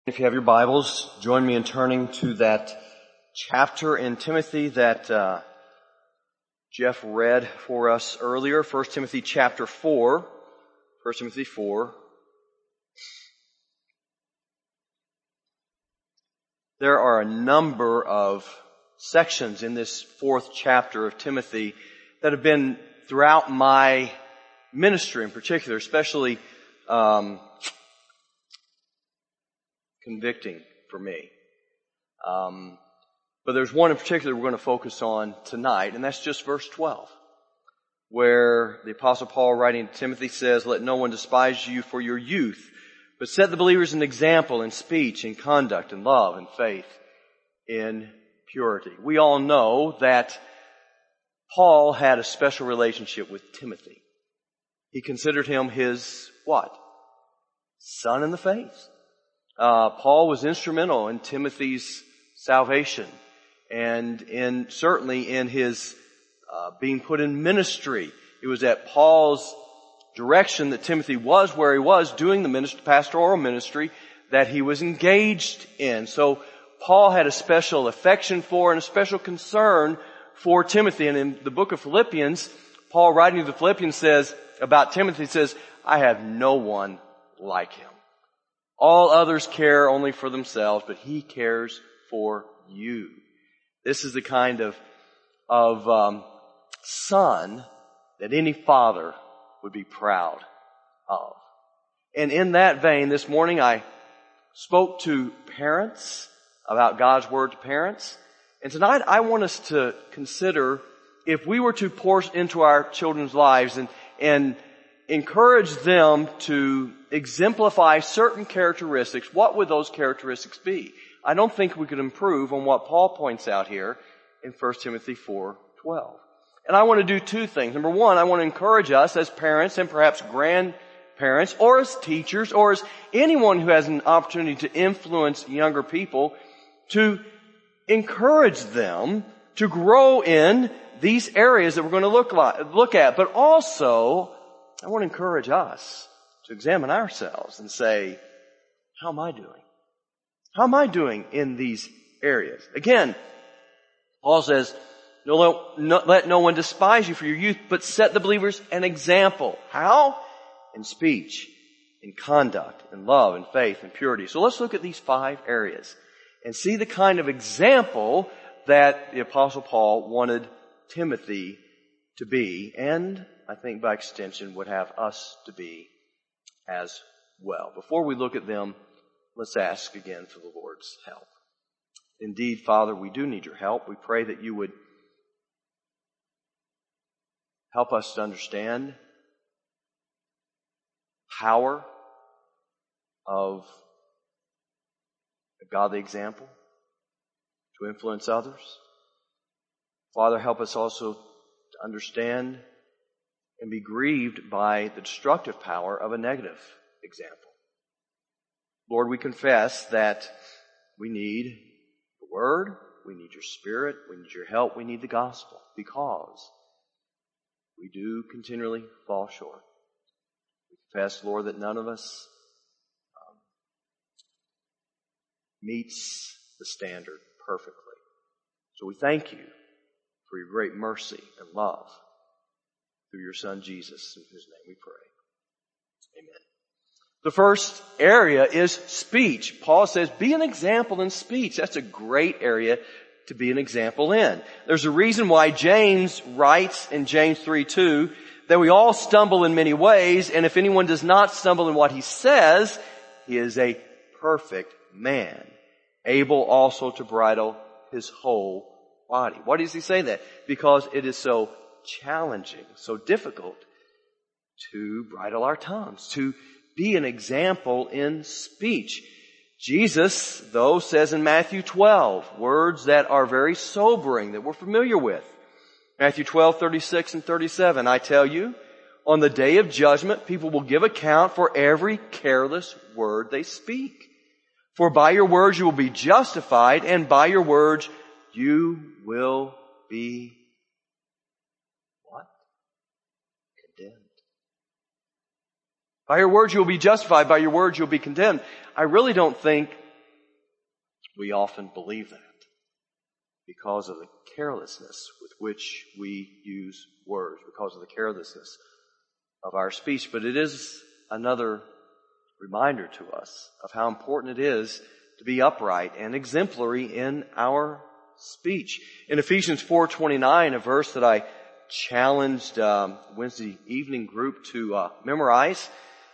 If you have your Bibles, join me in turning to that chapter in Timothy that Jeff read for us earlier, 1 Timothy chapter 4. 1 Timothy 4. There are a number of sections in this fourth chapter of Timothy that have been throughout my ministry in particular, especially convicting for me. But there's one in particular we're going to focus on tonight, and that's just verse 12, where the Apostle Paul writing to Timothy says, "Let no one despise you for your youth, but set the believers an example in speech, in conduct, in love, in faith, in purity." We all know that Paul had a special relationship with Timothy. He considered him his what? Son in the faith. Paul was instrumental in Timothy's salvation and certainly in his being put in ministry. It was at Paul's direction that Timothy was where he was doing the pastoral ministry that he was engaged in. So Paul had a special affection for and a special concern for Timothy. And in the book of Philippians, Paul writing to the Philippians says about Timothy, says, "I have no one like him. All others care only for themselves, but he cares for you." This is the kind of son that any father would be proud of. And in that vein, this morning I spoke to parents about God's Word to parents. And tonight I want us to consider if we were to pour into our children's lives and encourage them to exemplify certain characteristics, what would those characteristics be? I don't think we could improve on what Paul points out here in 1 Timothy 4:12. And I want to do two things. Number one, I want to encourage us as parents and perhaps grandparents or as teachers or as anyone who has an opportunity to influence younger people to encourage them to grow in these areas that we're going to look at. But also, I want to encourage us to examine ourselves and say, how am I doing? How am I doing in these areas? Again, Paul says, let no one despise you for your youth, but set the believers an example. How? In speech, in conduct, in love, in faith, in purity. So let's look at these 5 areas and see the kind of example that the Apostle Paul wanted Timothy to be, and I think by extension would have us to be as well. Before we look at them, let's ask again for the Lord's help. Indeed, Father, we do need your help. We pray that you would help us to understand the power of a godly example to influence others. Father, help us also to understand and be grieved by the destructive power of a negative example. Lord, we confess that we need the Word, we need your Spirit, we need your help, we need the gospel, because we do continually fall short. We confess, Lord, that none of us meets the standard perfectly. So we thank you for your great mercy and love through your Son Jesus, in whose name we pray. Amen. The first area is speech. Paul says, be an example in speech. That's a great area to be an example in. There's a reason why James writes in James 3:2 that we all stumble in many ways, and if anyone does not stumble in what he says, he is a perfect man, able also to bridle his whole body. Why does he say that? Because it is so challenging, so difficult to bridle our tongues, to be an example in speech. Jesus, though, says in Matthew 12, words that are very sobering, that we're familiar with. Matthew 12:36 and 37, I tell you, on the day of judgment, people will give account for every careless word they speak. For by your words you will be justified, and by your words you will be what? Condemned. By your words you will be justified, by your words you will be condemned. I really don't think We often believe that because of the carelessness with which we use words, because of the carelessness of our speech. But it is another reminder to us of how important it is to be upright and exemplary in our speech. In Ephesians 4:29, a verse that I challenged Wednesday evening group to memorize,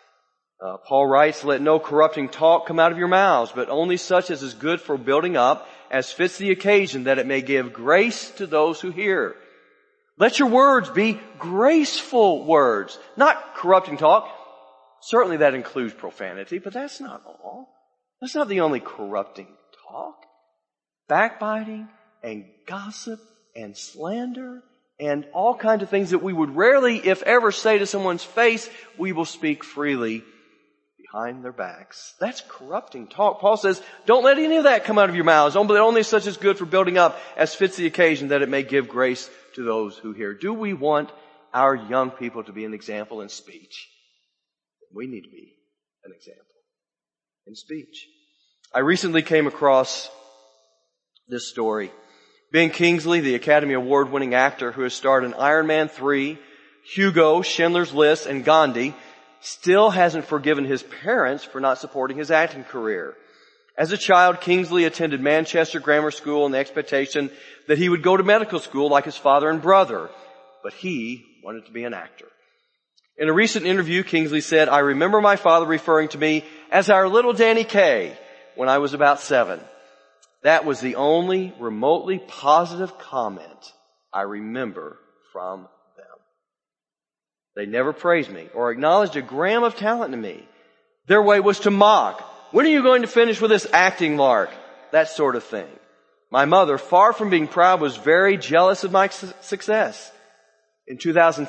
Paul writes, "Let no corrupting talk come out of your mouths, but only such as is good for building up, as fits the occasion, that it may give grace to those who hear." Let your words be graceful words, not corrupting talk. Certainly that includes profanity, but that's not all. That's not the only corrupting talk. Backbiting and gossip and slander and all kinds of things that we would rarely, if ever, say to someone's face, we will speak freely behind their backs. That's corrupting talk. Paul says, don't let any of that come out of your mouths, but only such as good for building up, as fits the occasion, that it may give grace to those who hear. Do we want our young people to be an example in speech? We need to be an example in speech. I recently came across this story. Ben Kingsley, the Academy Award-winning actor who has starred in Iron Man 3, Hugo, Schindler's List, and Gandhi, still hasn't forgiven his parents for not supporting his acting career. As a child, Kingsley attended Manchester Grammar School in the expectation that he would go to medical school like his father and brother, but he wanted to be an actor. In a recent interview, Kingsley said, "I remember my father referring to me as our little Danny Kaye when I was about 7. That was the only remotely positive comment I remember from them. They never praised me or acknowledged a gram of talent in me. Their way was to mock. When are you going to finish with this acting lark? That sort of thing. My mother, far from being proud, was very jealous of my success. In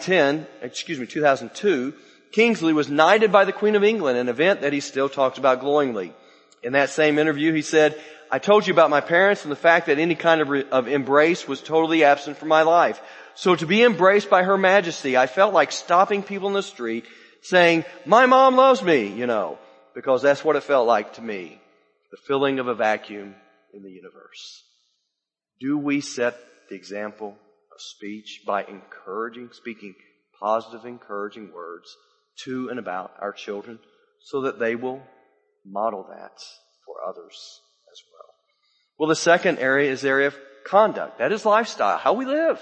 2002, Kingsley was knighted by the Queen of England, an event that he still talks about glowingly. In that same interview, he said, I told you about my parents and the fact that any kind of embrace was totally absent from my life. So to be embraced by Her Majesty, I felt like stopping people in the street saying, my mom loves me, because that's what it felt like to me, the filling of a vacuum in the universe. Do we set the example of speech by speaking positive, encouraging words to and about our children so that they will model that for others as well? Well, the second area is the area of conduct. That is lifestyle, how we live.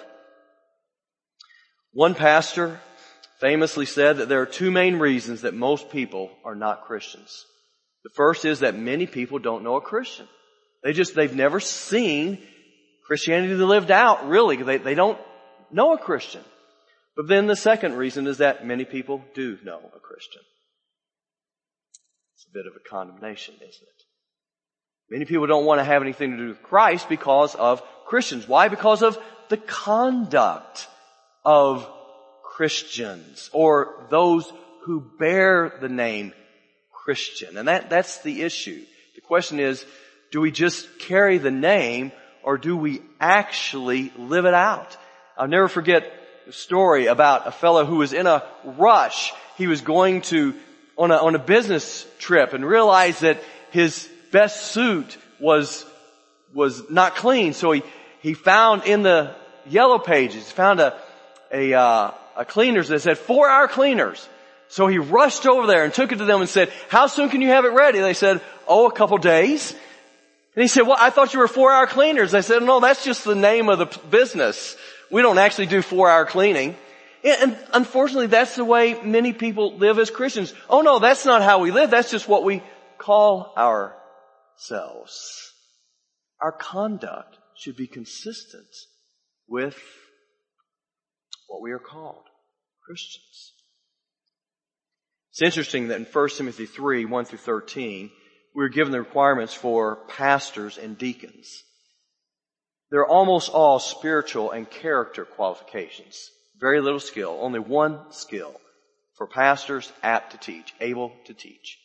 One pastor famously said that there are two main reasons that most people are not Christians. The first is that many people don't know a Christian. They've never seen Christianity lived out, really. They don't know a Christian. But then the second reason is that many people do know a Christian. It's a bit of a condemnation, isn't it? Many people don't want to have anything to do with Christ because of Christians. Why? Because of the conduct of Christians or those who bear the name Christian. And that's the issue. The question is, do we just carry the name or do we actually live it out? I'll never forget the story about a fellow who was in a rush. He was going on a business trip and realized that his best suit was not clean. So he found in the yellow pages, found a cleaners that said 4-hour cleaners. So he rushed over there and took it to them and said, how soon can you have it ready? They said, a couple days. And he said, well, I thought you were 4-hour cleaners. They said, no, that's just the name of the business. We don't actually do 4-hour cleaning. And unfortunately, that's the way many people live as Christians. Oh no, that's not how we live. That's just what we call ourselves. Our conduct should be consistent with what we are called, Christians. It's interesting that in 1 Timothy 3, 1 through 13, we're given the requirements for pastors and deacons. They're almost all spiritual and character qualifications. Very little skill, only one skill for pastors apt to teach, able to teach.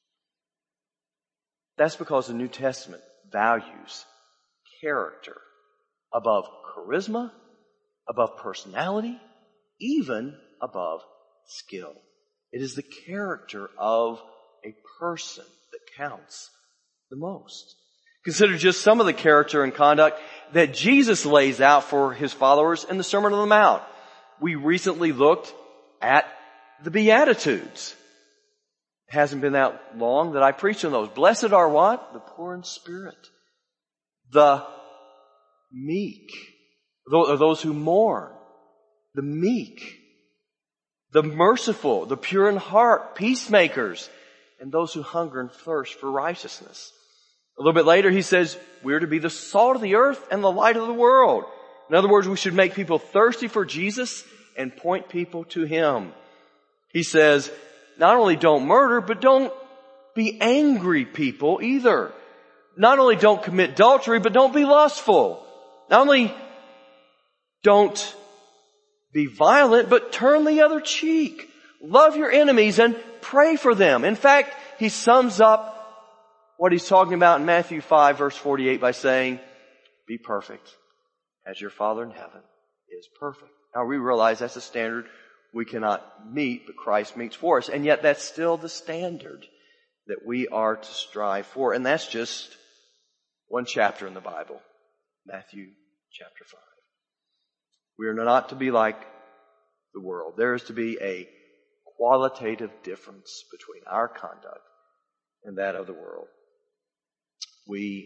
That's because the New Testament values character above charisma, above personality, even above skill. It is the character of a person that counts the most. Consider just some of the character and conduct that Jesus lays out for His followers in the Sermon on the Mount. We recently looked at the Beatitudes. It hasn't been that long that I preached on those. Blessed are what? The poor in spirit. The meek. Those who mourn. The meek. The merciful. The pure in heart. Peacemakers. And those who hunger and thirst for righteousness. A little bit later he says, we're to be the salt of the earth and the light of the world. In other words, we should make people thirsty for Jesus and point people to Him. He says, not only don't murder, but don't be angry people either. Not only don't commit adultery, but don't be lustful. Not only don't be violent, but turn the other cheek. Love your enemies and pray for them. In fact, he sums up what he's talking about in Matthew 5 verse 48 by saying, be perfect as your Father in heaven is perfect. Now we realize that's a standard we cannot meet, but Christ meets for us. And yet that's still the standard that we are to strive for. And that's just one chapter in the Bible, Matthew chapter 5. We are not to be like the world. There is to be a qualitative difference between our conduct and that of the world. We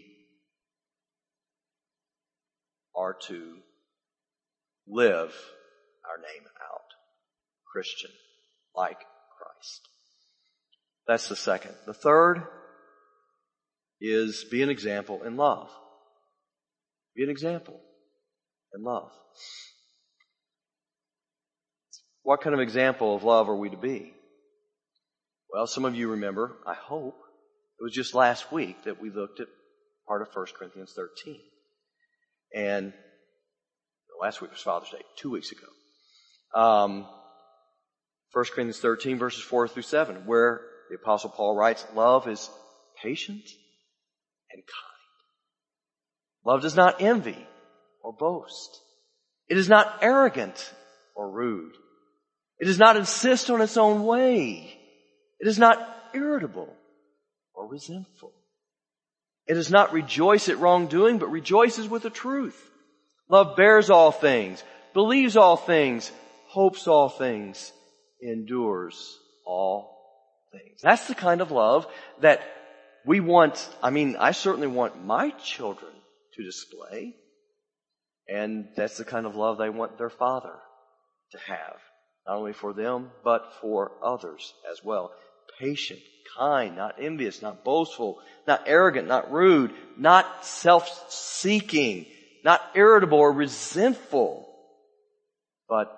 are to live our name out. Christian, like Christ. That's the second. The third is be an example in love. Be an example in love. What kind of example of love are we to be? Well, some of you remember, I hope, it was just last week that we looked at part of 1 Corinthians 13. And last week was Father's Day, 2 weeks ago. 1 Corinthians 13 verses 4 through 7, where the Apostle Paul writes, love is patient and kind. Love does not envy or boast. It is not arrogant or rude. It does not insist on its own way. It is not irritable or resentful. It does not rejoice at wrongdoing, but rejoices with the truth. Love bears all things, believes all things, hopes all things, endures all things. That's the kind of love that we want. I certainly want my children to display. And that's the kind of love they want their father to have. Not only for them, but for others as well. Patient, kind, not envious, not boastful, not arrogant, not rude, not self-seeking, not irritable or resentful, but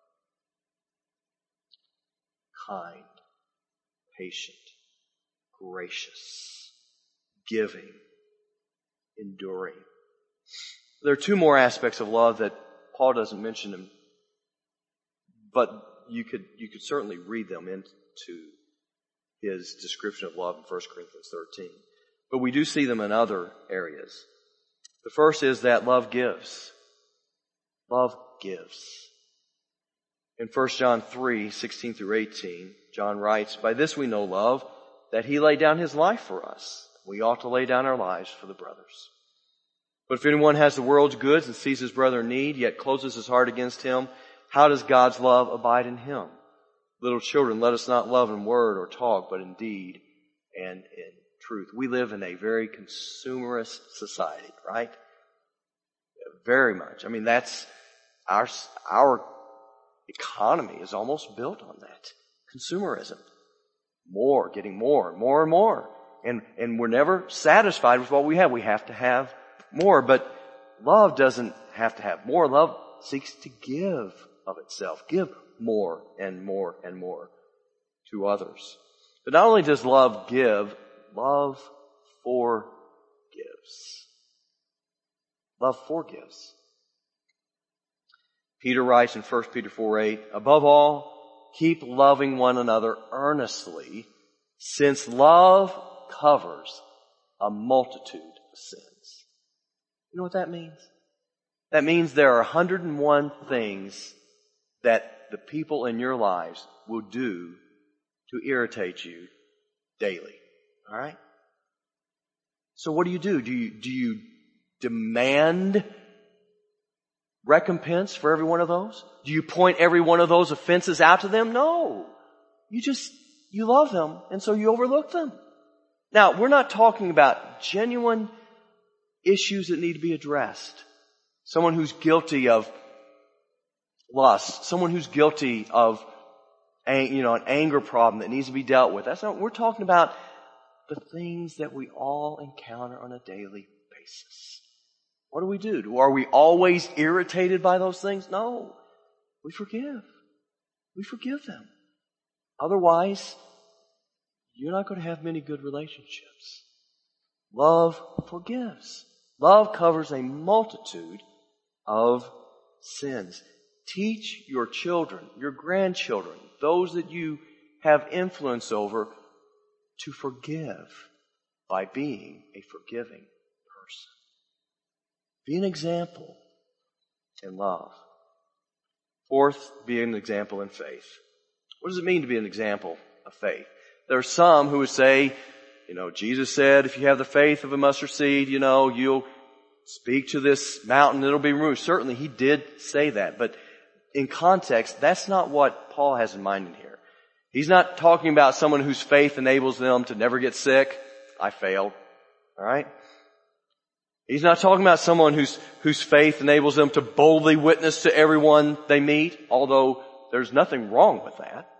kind, patient, gracious, giving, enduring. There are two more aspects of love that Paul doesn't mention them, but you could certainly read them into his description of love in 1 Corinthians 13. But we do see them in other areas. The first is that love gives. Love gives. In 1 John 3, 16 through 18, John writes, by this we know love, that He laid down His life for us. We ought to lay down our lives for the brothers. But if anyone has the world's goods and sees his brother in need, yet closes his heart against him, how does God's love abide in him? Little children, let us not love in word or talk, but in deed and in truth. We live in a very consumerist society, right? Very much. That's our economy is almost built on that. Consumerism. More, getting more and more and more. And we're never satisfied with what we have. We have to have more. But love doesn't have to have more. Love seeks to give of itself. Give more and more and more to others. But not only does love give, love forgives. Love forgives. Peter writes in 1 Peter 4:8, above all, keep loving one another earnestly, since love covers a multitude of sins. You know what that means? That means there are 101 things that the people in your lives will do to irritate you daily. All right? So what do? Do you demand recompense for every one of those? Do you point every one of those offenses out to them? No. You love them, and so you overlook them. Now, we're not talking about genuine issues that need to be addressed. Someone who's guilty of lust, someone who's guilty of an anger problem that needs to be dealt with. That's not, we're talking about the things that we all encounter on a daily basis. What do? Are we always irritated by those things? No. We forgive. We forgive them. Otherwise, you're not going to have many good relationships. Love forgives. Love covers a multitude of sins. Teach your children, your grandchildren, those that you have influence over, to forgive by being a forgiving person. Be an example in love. Fourth, be an example in faith. What does it mean to be an example of faith? There are some who would say, Jesus said, if you have the faith of a mustard seed, you'll speak to this mountain, it'll be removed. Certainly he did say that, but in context, that's not what Paul has in mind in here. He's not talking about someone whose faith enables them to never get sick. I failed. All right? He's not talking about someone whose faith enables them to boldly witness to everyone they meet, although there's nothing wrong with that.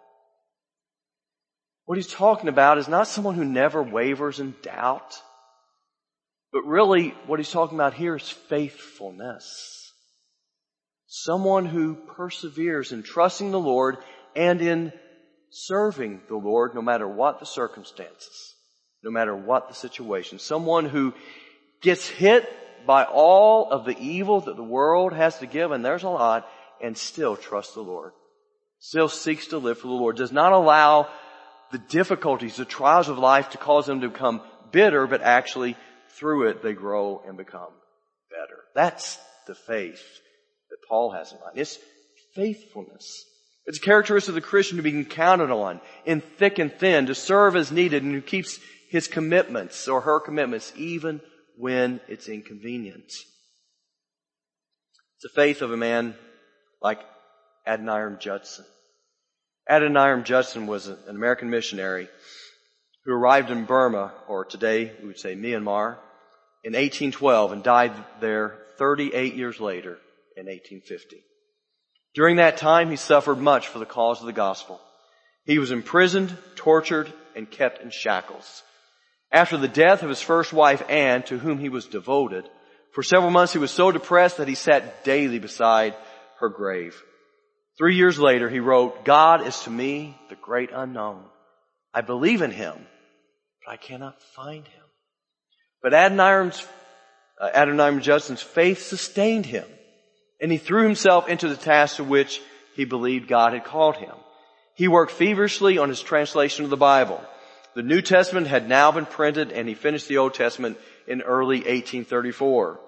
What he's talking about is not someone who never wavers in doubt, but really what he's talking about here is faithfulness. Someone who perseveres in trusting the Lord and in serving the Lord no matter what the circumstances, no matter what the situation. Someone who gets hit by all of the evil that the world has to give, and there's a lot, and still trusts the Lord. Still seeks to live for the Lord. Does not allow the difficulties, the trials of life to cause them to become bitter, but actually through it they grow and become better. That's the faith that Paul has in mind. It's faithfulness. It's a characteristic of the Christian to be counted on in thick and thin, to serve as needed, and who keeps his commitments or her commitments even when it's inconvenient. It's the faith of a man like Adoniram Judson. Adoniram Judson was an American missionary who arrived in Burma, or today we would say Myanmar, in 1812 and died there 38 years later in 1850. During that time, he suffered much for the cause of the gospel. He was imprisoned, tortured, and kept in shackles. After the death of his first wife, Anne, to whom he was devoted, for several months he was so depressed that he sat daily beside her grave. 3 years later, he wrote, "God is to me the great unknown. I believe in him, but I cannot find him." But Adoniram Judson's faith sustained him, and he threw himself into the task to which he believed God had called him. He worked feverishly on his translation of the Bible. The New Testament had now been printed, and he finished the Old Testament in early 1834.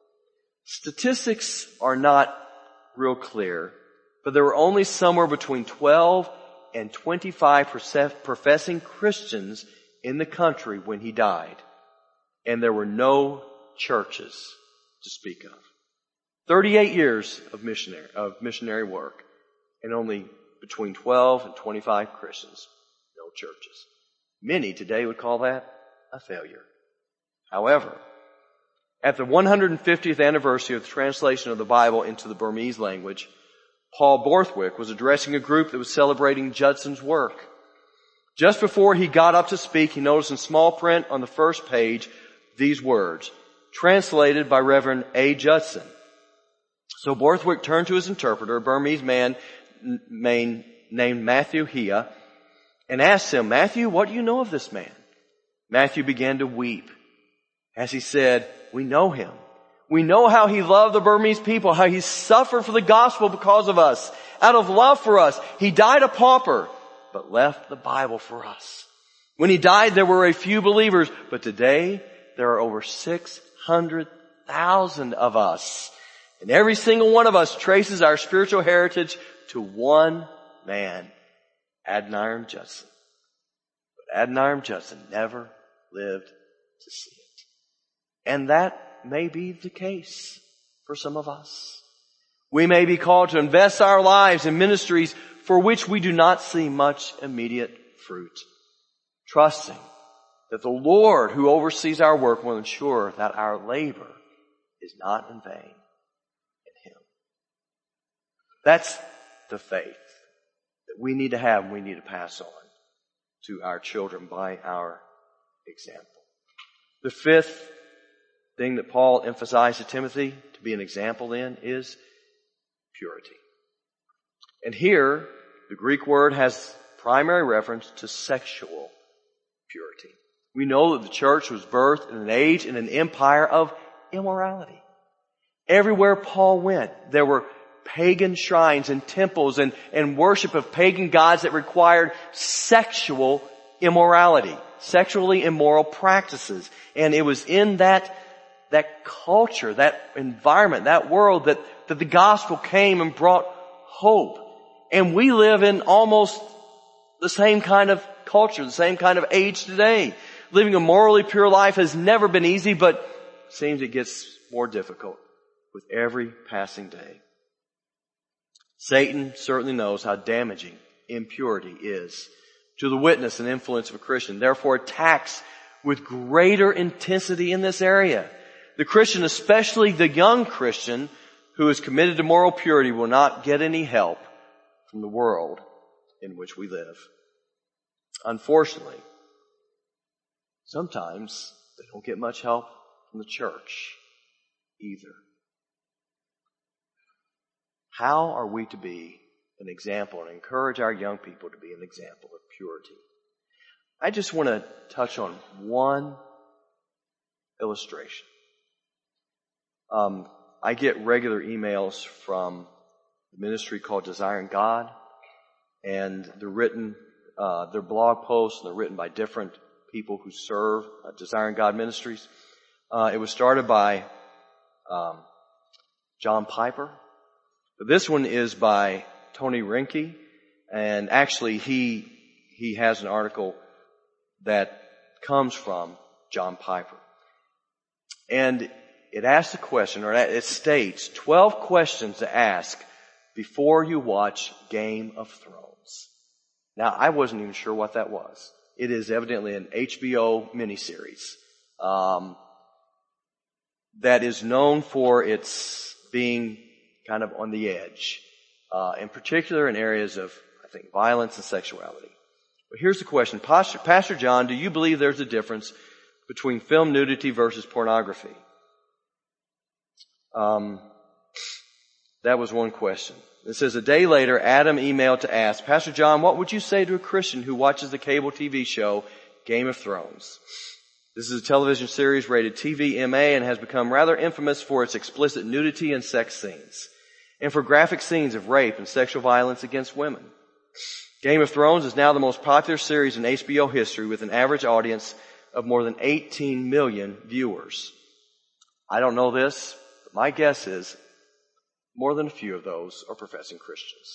Statistics are not real clear, but there were only somewhere between 12 and 25% professing Christians in the country when he died. And there were no churches to speak of. 38 years of missionary work, and only between 12 and 25 Christians, no churches. Many today would call that a failure. However, at the 150th anniversary of the translation of the Bible into the Burmese language, Paul Borthwick was addressing a group that was celebrating Judson's work. Just before he got up to speak, he noticed in small print on the first page these words, translated by Reverend A. Judson. So Borthwick turned to his interpreter, a Burmese man named Matthew Hia, and asked him, "Matthew, what do you know of this man?" Matthew began to weep as he said, "We know him. We know how he loved the Burmese people, how he suffered for the gospel because of us. Out of love for us, he died a pauper, but left the Bible for us. When he died, there were a few believers, but today there are over 600,000 of us. And every single one of us traces our spiritual heritage to one man, Adoniram Judson. But Adoniram Judson never lived to see it." And that may be the case for some of us. We may be called to invest our lives in ministries for which we do not see much immediate fruit, trusting that the Lord who oversees our work will ensure that our labor is not in vain in Him. That's the faith that we need to have and we need to pass on to our children by our example. The fifth thing that Paul emphasized to Timothy to be an example in is purity. And here, the Greek word has primary reference to sexual purity. We know that the church was birthed in an age and an empire of immorality. Everywhere Paul went, there were pagan shrines and temples and worship of pagan gods that required sexual immorality, sexually immoral practices. And it was in that culture, that environment, that world that the gospel came and brought hope. And we live in almost the same kind of culture, the same kind of age today. Living a morally pure life has never been easy, but it seems it gets more difficult with every passing day. Satan certainly knows how damaging impurity is to the witness and influence of a Christian. Therefore, attacks with greater intensity in this area. The Christian, especially the young Christian who is committed to moral purity, will not get any help from the world in which we live. Unfortunately, sometimes they don't get much help from the church either. How are we to be an example and encourage our young people to be an example of purity? I just want to touch on one illustration. I get regular emails from a ministry called Desiring God, and they're blog posts, and they're written by different people who serve Desiring God Ministries. It was started by John Piper. But this one is by Tony Rinke, and actually he has an article that comes from John Piper. And it asks a question, or it states 12 questions to ask before you watch Game of Thrones. Now, I wasn't even sure what that was. It is evidently an HBO miniseries that is known for its being kind of on the edge, in particular in areas of, I think, violence and sexuality. But here's the question. Pastor John, do you believe there's a difference between film nudity versus pornography? That was one question. It says, a day later, Adam emailed to ask, Pastor John, what would you say to a Christian who watches the cable TV show Game of Thrones? This is a television series rated TV-MA and has become rather infamous for its explicit nudity and sex scenes, and for graphic scenes of rape and sexual violence against women. Game of Thrones is now the most popular series in HBO history, with an average audience of more than 18 million viewers. I don't know this, but my guess is more than a few of those are professing Christians.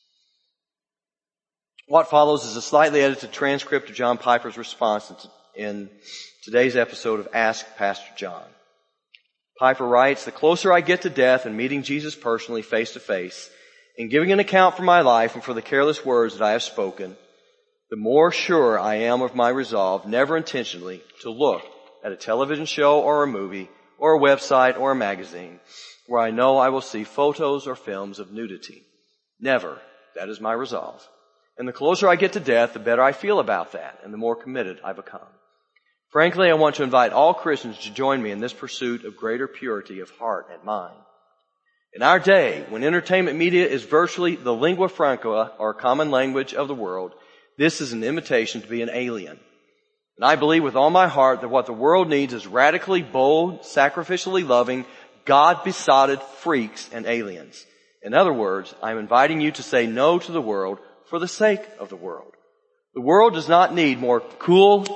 What follows is a slightly edited transcript of John Piper's response in today's episode of Ask Pastor John. Piper writes, the closer I get to death and meeting Jesus personally face to face and giving an account for my life and for the careless words that I have spoken, the more sure I am of my resolve never intentionally to look at a television show or a movie or a website or a magazine where I know I will see photos or films of nudity. Never. That is my resolve. And the closer I get to death, the better I feel about that and the more committed I become. Frankly, I want to invite all Christians to join me in this pursuit of greater purity of heart and mind. In our day, when entertainment media is virtually the lingua franca, or common language of the world, this is an invitation to be an alien. And I believe with all my heart that what the world needs is radically bold, sacrificially loving, God-besotted freaks and aliens. In other words, I'm inviting you to say no to the world for the sake of the world. The world does not need more cool,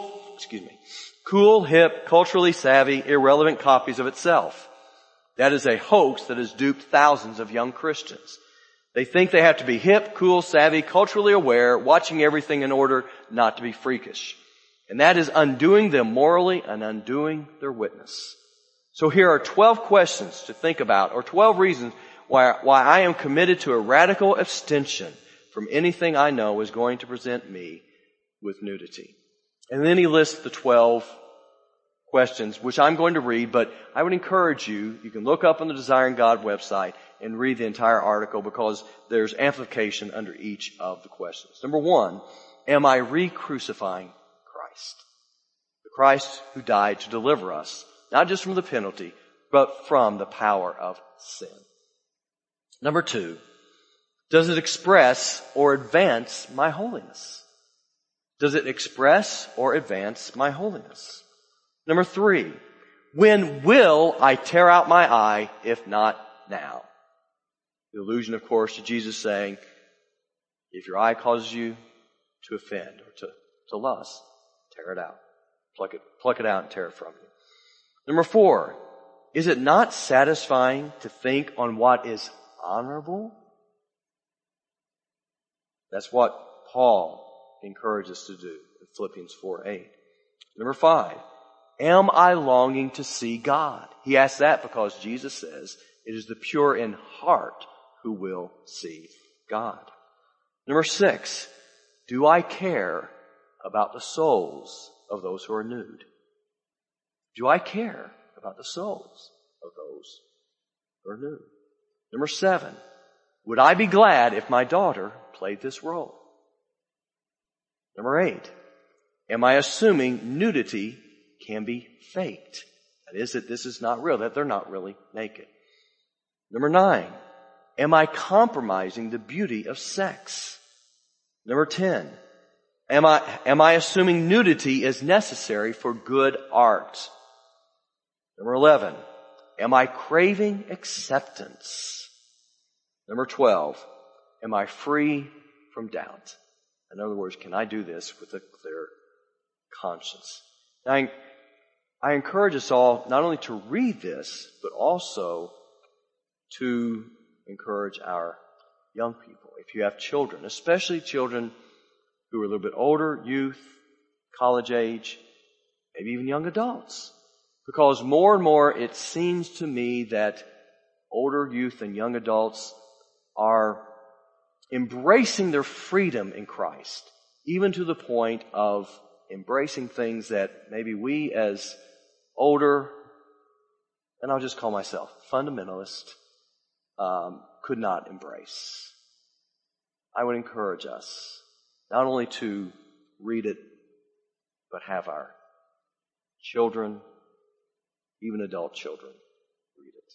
hip, culturally savvy, irrelevant copies of itself. That is a hoax that has duped thousands of young Christians. They think they have to be hip, cool, savvy, culturally aware, watching everything in order not to be freakish. And that is undoing them morally and undoing their witness. So here are 12 questions to think about, or 12 reasons why I am committed to a radical abstention from anything I know is going to present me with nudity. And then he lists the 12 questions, which I'm going to read, but I would encourage you can look up on the Desiring God website and read the entire article because there's amplification under each of the questions. Number 1, am I re-crucifying Christ? The Christ who died to deliver us, not just from the penalty, but from the power of sin. Number 2, does it express or advance my holiness? Does it express or advance my holiness? Number 3, when will I tear out my eye, if not now? The allusion, of course, to Jesus saying, if your eye causes you to offend or to lust, tear it out. Pluck it out and tear it from you. Number 4, is it not satisfying to think on what is honorable? That's what Paul encourages us to do in Philippians 4:8. Number 5, am I longing to see God? He asks that because Jesus says it is the pure in heart who will see God. Number 6, do I care about the souls of those who are nude? Do I care about the souls of those who are nude? Number 7, would I be glad if my daughter played this role? Number 8, am I assuming nudity can be faked? That is, that this is not real, that they're not really naked. Number 9, am I compromising the beauty of sex? Number 10, am I assuming nudity is necessary for good art? Number 11, am I craving acceptance? Number 12, am I free from doubt? In other words, can I do this with a clear conscience? Now, I encourage us all not only to read this, but also to encourage our young people. If you have children, especially children who are a little bit older, youth, college age, maybe even young adults. Because more and more it seems to me that older youth and young adults are embracing their freedom in Christ, even to the point of embracing things that maybe we as older, and I'll just call myself fundamentalist, could not embrace. I would encourage us not only to read it, but have our children, even adult children, read it.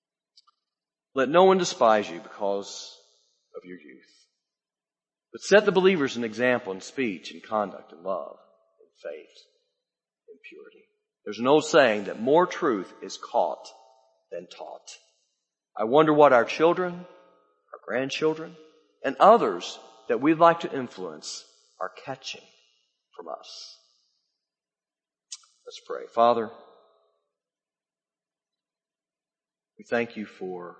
Let no one despise you because of your youth, but set the believers an example in speech and conduct and love and faith and purity. There's an old saying that more truth is caught than taught. I wonder what our children, our grandchildren, and others that we'd like to influence are catching from us. Let's pray. Father, we thank you for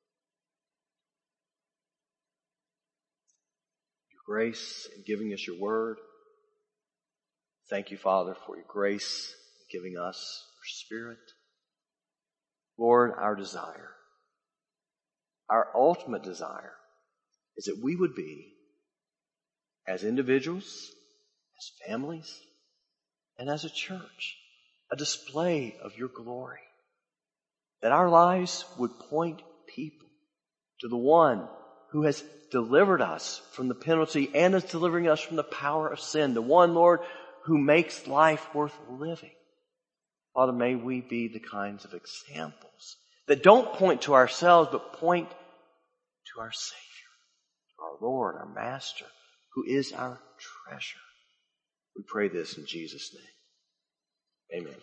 your grace in giving us your word. Thank you, Father, for your grace in giving us your Spirit. Lord, our desire, our ultimate desire, is that we would be, as individuals, as families, and as a church, a display of your glory. That our lives would point people to the one who has delivered us from the penalty and is delivering us from the power of sin. The one, Lord, who makes life worth living. Father, may we be the kinds of examples that don't point to ourselves, but point to our Savior, our Lord, our Master, who is our treasure. We pray this in Jesus' name. Amen.